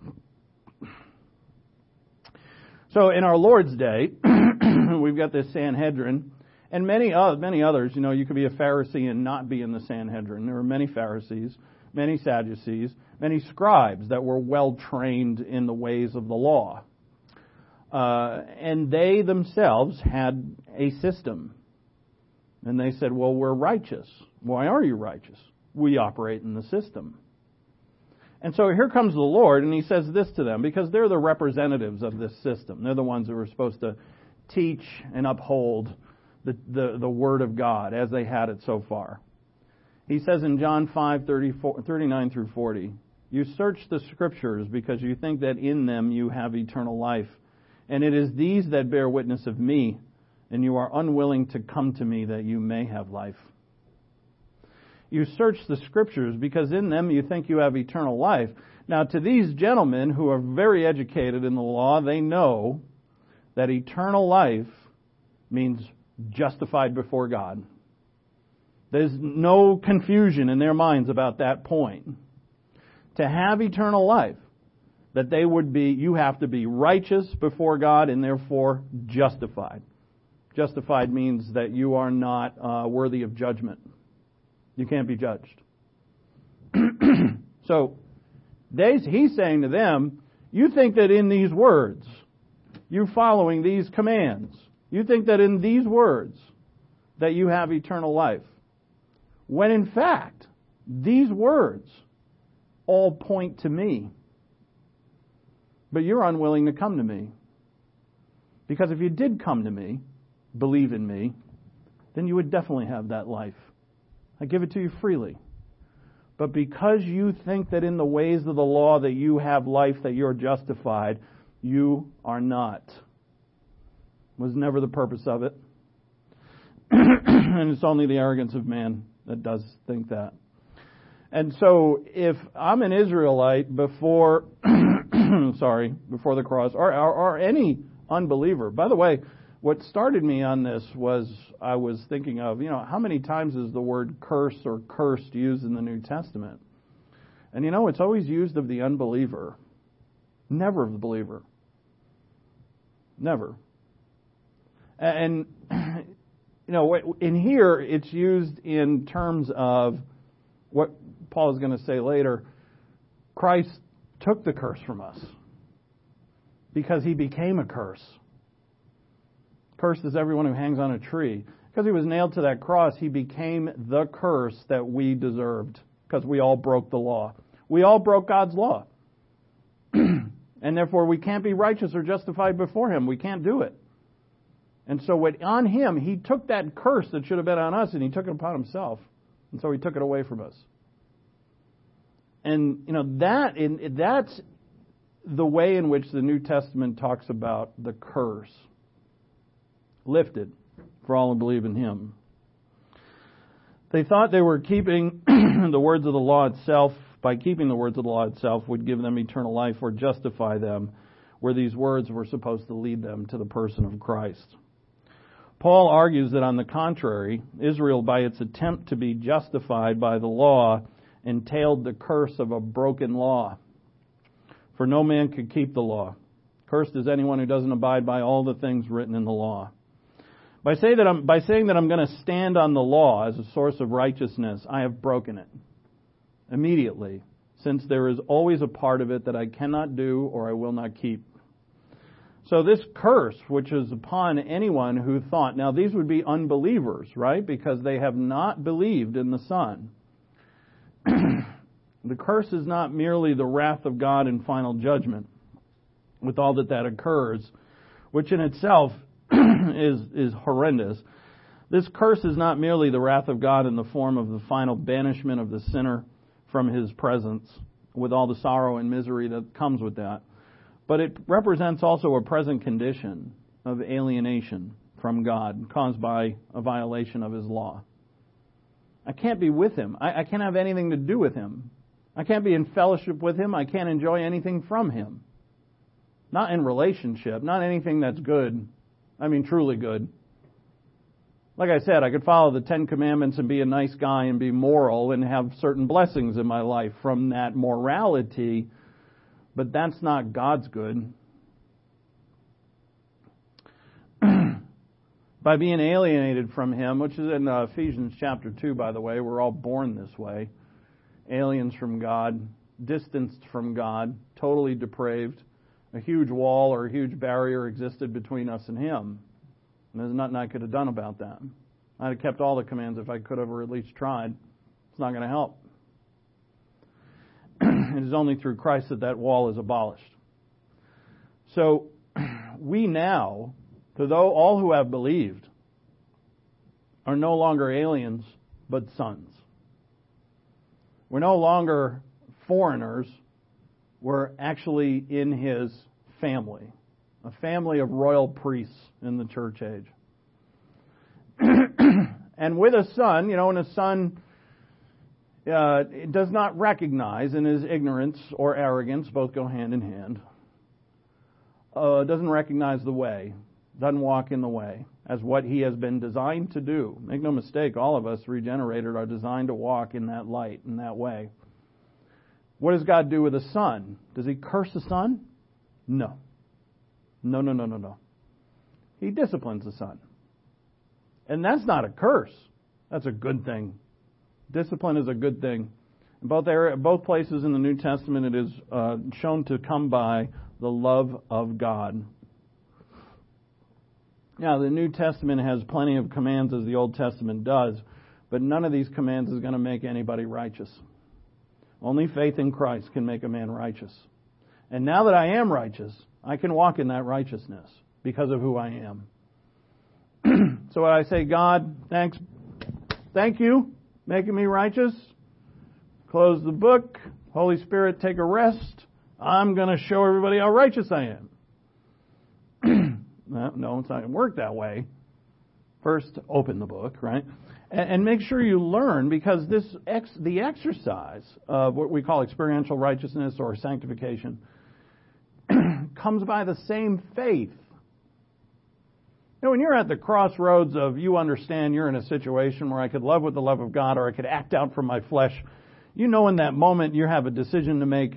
So in our Lord's Day, we've got this Sanhedrin, and many uh, many others. You know, you could be a Pharisee and not be in the Sanhedrin. There were many Pharisees, many Sadducees, many scribes that were well trained in the ways of the law. Uh, and they themselves had a system. And they said, well, we're righteous. Why are you righteous? We operate in the system. And so here comes the Lord, and he says this to them, because they're the representatives of this system. They're the ones who are supposed to teach and uphold the, the, the Word of God as they had it so far. He says in John five, thirty-nine through forty, you search the Scriptures because you think that in them you have eternal life. And it is these that bear witness of me, and you are unwilling to come to me that you may have life. You search the Scriptures because in them you think you have eternal life. Now, to these gentlemen who are very educated in the law, they know that eternal life means justified before God. There's no confusion in their minds about that point. To have eternal life, that they would be, you have to be righteous before God and therefore justified. Justified means that you are not uh, worthy of judgment. You can't be judged. So, they, he's saying to them, you think that in these words, you following these commands, you think that in these words that you have eternal life. When in fact, these words all point to me. But you're unwilling to come to me. Because if you did come to me, believe in me, then you would definitely have that life. I give it to you freely. But because you think that in the ways of the law that you have life, that you're justified, you are not. Was never the purpose of it. And it's only the arrogance of man that does think that. And so if I'm an Israelite before sorry, before the cross, or, or, or any unbeliever. By the way, what started me on this was I was thinking of, you know, how many times is the word curse or cursed used in the New Testament? And you know, it's always used of the unbeliever. Never of the believer. Never. And, you know, in here, it's used in terms of what Paul is going to say later. Christ took the curse from us because he became a curse. Cursed is everyone who hangs on a tree. Because he was nailed to that cross, he became the curse that we deserved, because we all broke the law. We all broke God's law. And therefore we can't be righteous or justified before him. We can't do it. And so what, on him, he took that curse that should have been on us and he took it upon himself. And so he took it away from us. And, you know, that in, that's the way in which the New Testament talks about the curse. Lifted for all who believe in him. They thought they were keeping the words of the law itself, by keeping the words of the law itself would give them eternal life or justify them, where these words were supposed to lead them to the person of Christ. Paul argues that on the contrary, Israel, by its attempt to be justified by the law, entailed the curse of a broken law. For no man could keep the law. Cursed is anyone who doesn't abide by all the things written in the law. By, say that I'm, by saying that I'm going to stand on the law as a source of righteousness, I have broken it immediately, since there is always a part of it that I cannot do or I will not keep. So this curse, which is upon anyone who thought, now these would be unbelievers, right? Because they have not believed in the Son. The curse is not merely the wrath of God in final judgment, with all that that occurs, which in itself is is horrendous. This curse is not merely the wrath of God in the form of the final banishment of the sinner from his presence, with all the sorrow and misery that comes with that, but it represents also a present condition of alienation from God caused by a violation of his law. I can't be with him. I, I can't have anything to do with him. I can't be in fellowship with him. I can't enjoy anything from him. Not in relationship, not anything that's good. I mean, truly good. Like I said, I could follow the Ten Commandments and be a nice guy and be moral and have certain blessings in my life from that morality, but that's not God's good. By being alienated from him, which is in uh, Ephesians chapter two, by the way, we're all born this way. Aliens from God, distanced from God, totally depraved. A huge wall or a huge barrier existed between us and him. And there's nothing I could have done about that. I'd have kept all the commands if I could have, or at least tried. It's not going to help. It is only through Christ that that wall is abolished. So we now, to though all who have believed, are no longer aliens, but sons. We're no longer foreigners. We're actually in his family. A family of royal priests in the church age. And with a son, you know, and a son uh, does not recognize in his ignorance or arrogance, both go hand in hand, uh, doesn't recognize the way, doesn't walk in the way as what he has been designed to do. Make no mistake, all of us regenerated are designed to walk in that light, in that way. What does God do with a son? Does he curse the son? No. No, no, no, no, no. He disciplines the son. And that's not a curse. That's a good thing. Discipline is a good thing. In both area, both places in the New Testament, it is uh, shown to come by the love of God. Now, the New Testament has plenty of commands as the Old Testament does, but none of these commands is going to make anybody righteous. Only faith in Christ can make a man righteous. And now that I am righteous, I can walk in that righteousness because of who I am. So I say, God, thanks, thank you, making me righteous. Close the book. Holy Spirit, take a rest. I'm going to show everybody how righteous I am. No, it's not going to work that way. First, open the book, right? And make sure you learn, because this ex, the exercise of what we call experiential righteousness or sanctification comes by the same faith. You know, when you're at the crossroads of you understand you're in a situation where I could love with the love of God or I could act out from my flesh, you know in that moment you have a decision to make.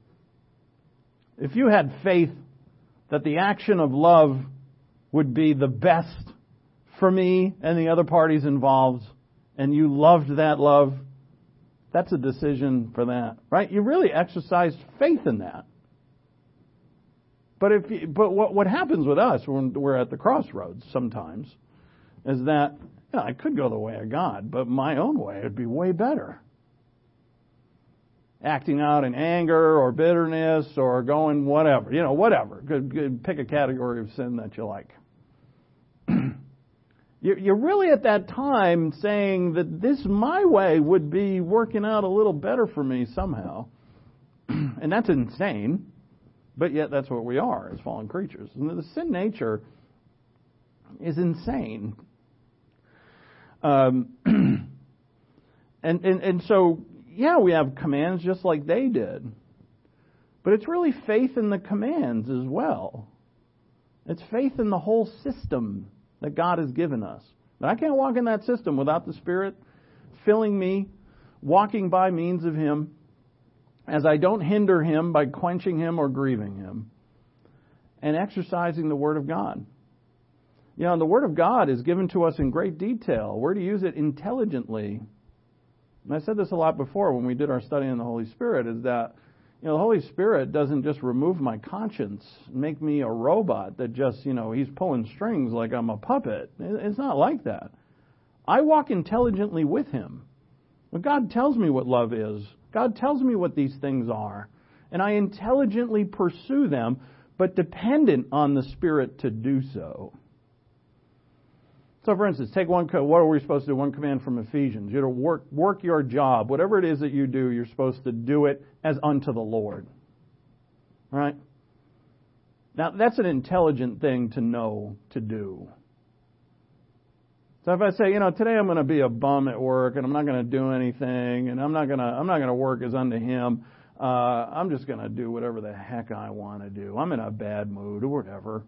If you had faith that the action of love would be the best for me and the other parties involved, and you loved that love, that's a decision for that, right? You really exercised faith in that. But if you, but what what happens with us when we're at the crossroads sometimes is that you know, I could go the way of God, but my own way would be way better. Acting out in anger or bitterness or going whatever, you know, whatever. Good, good, pick a category of sin that you like. You're really at that time saying that this my way would be working out a little better for me somehow. And that's insane. But yet that's what we are as fallen creatures. And the sin nature is insane. Um, and, and, and so, yeah, we have commands just like they did. But it's really faith in the commands as well. It's faith in the whole system that God has given us. But I can't walk in that system without the Spirit filling me, walking by means of Him, as I don't hinder Him by quenching Him or grieving Him, and exercising the Word of God. You know, the Word of God is given to us in great detail. We're to use it intelligently. And I said this a lot before when we did our study on the Holy Spirit, is that, you know, the Holy Spirit doesn't just remove my conscience, make me a robot that just, you know, He's pulling strings like I'm a puppet. It's not like that. I walk intelligently with Him. But God tells me what love is. God tells me what these things are. And I intelligently pursue them, but dependent on the Spirit to do so. So, for instance, take one. What are we supposed to do? One command from Ephesians: you're to work work your job, whatever it is that you do. You're supposed to do it as unto the Lord. Right? Now, that's an intelligent thing to know to do. So, if I say, you know, today I'm going to be a bum at work, and I'm not going to do anything, and I'm not going to I'm not going to work as unto Him. Uh, I'm just going to do whatever the heck I want to do. I'm in a bad mood or whatever.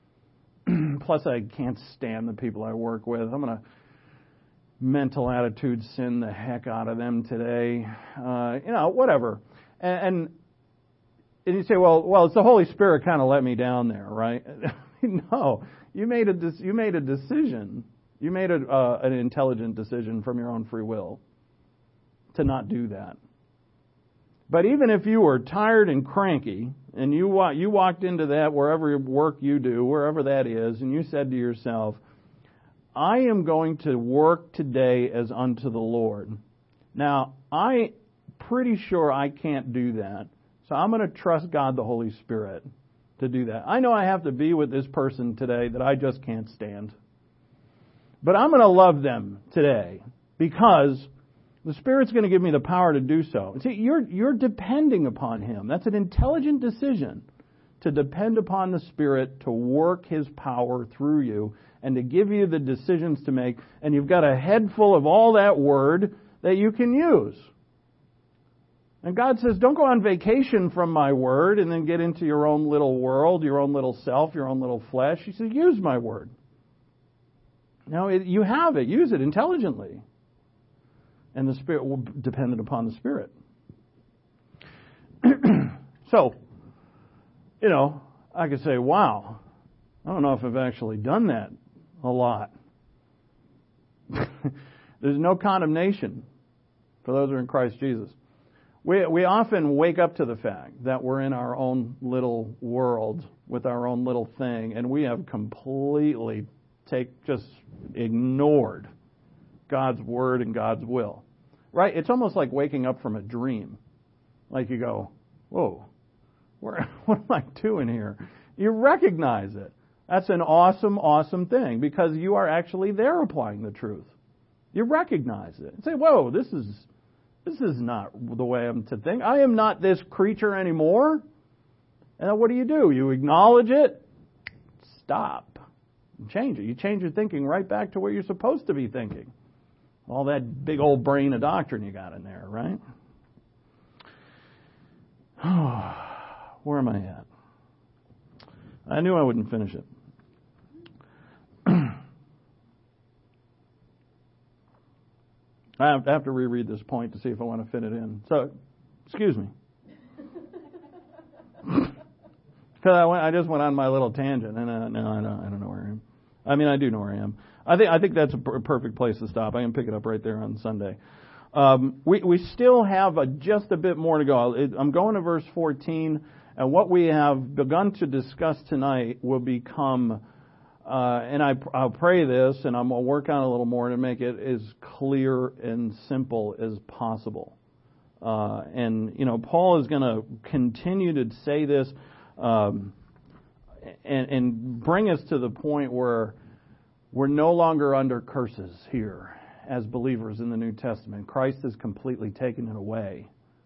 Plus, I can't stand the people I work with. I'm going to mental attitude sin the heck out of them today. Uh, you know, whatever. And, and and you say, well, well, it's the Holy Spirit kind of let me down there, right? No, you made a you made a decision. You made a, uh, an intelligent decision from your own free will to not do that. But even if you were tired and cranky, and you wa- you walked into that wherever work you do, wherever that is, and you said to yourself, I am going to work today as unto the Lord. Now, I'm pretty sure I can't do that, so I'm going to trust God the Holy Spirit to do that. I know I have to be with this person today that I just can't stand. But I'm going to love them today because the Spirit's going to give me the power to do so. See, you're you're depending upon Him. That's an intelligent decision to depend upon the Spirit to work His power through you and to give you the decisions to make. And you've got a head full of all that Word that you can use. And God says, don't go on vacation from my Word and then get into your own little world, your own little self, your own little flesh. He says, use my Word. Now, it, you have it. Use it intelligently. And the Spirit will be dependent upon the Spirit. So, you know, I could say, wow, I don't know if I've actually done that a lot. There's no condemnation for those who are in Christ Jesus. We we often wake up to the fact that we're in our own little world with our own little thing, and we have completely take just ignored God's Word and God's will. Right? It's almost like waking up from a dream. Like you go, whoa, where, what am I doing here? You recognize it. That's an awesome, awesome thing because you are actually there applying the truth. You recognize it. And say, whoa, this is this is not the way I'm to think. I am not this creature anymore. And what do you do? You acknowledge it, stop, and change it. You change your thinking right back to where you're supposed to be thinking. All that big old brain of doctrine you got in there, right? Where am I at? I knew I wouldn't finish it. I have to reread this point to see if I want to fit it in. So, excuse me. Because I, went, I just went on my little tangent, and uh, no, I don't, I don't know where I am. I mean, I do know where I am. I think I think that's a per- perfect place to stop. I can pick it up right there on Sunday. Um, we we still have a, just a bit more to go. It, I'm going to verse fourteen, and what we have begun to discuss tonight will become uh, and I, I'll pray this, and I'm going to work on it a little more to make it as clear and simple as possible. Uh, and, you know, Paul is going to continue to say this um, and, and bring us to the point where we're no longer under curses here as believers in the New Testament. Christ has completely taken it away.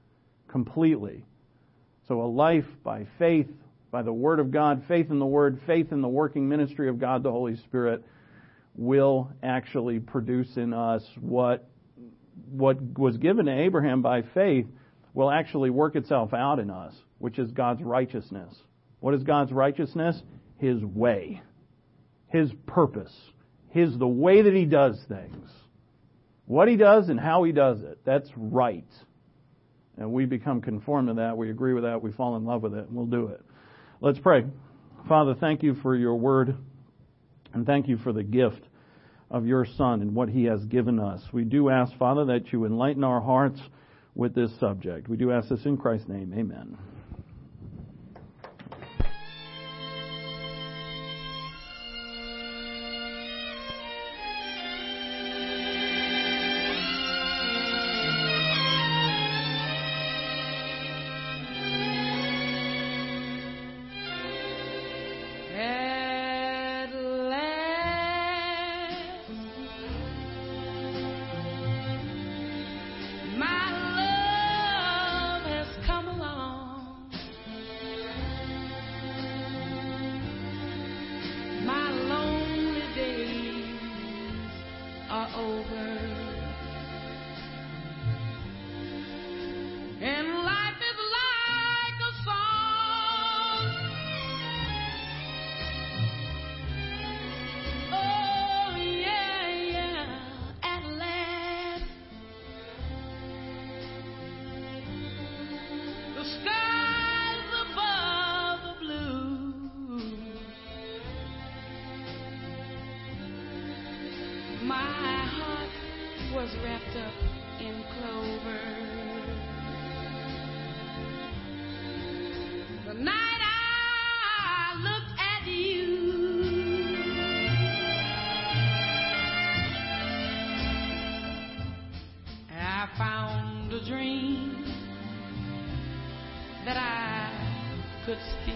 Completely. So a life by faith, by the Word of God, faith in the Word, faith in the working ministry of God the Holy Spirit will actually produce in us what what was given to Abraham by faith will actually work itself out in us, which is God's righteousness. What is God's righteousness? His way. His purpose. His the way that He does things. What He does and how He does it. That's right. And we become conformed to that. We agree with that. We fall in love with it. And we'll do it. Let's pray. Father, thank You for Your Word. And thank You for the gift of Your Son and what He has given us. We do ask, Father, that You enlighten our hearts with this subject. We do ask this in Christ's name. Amen. Could speak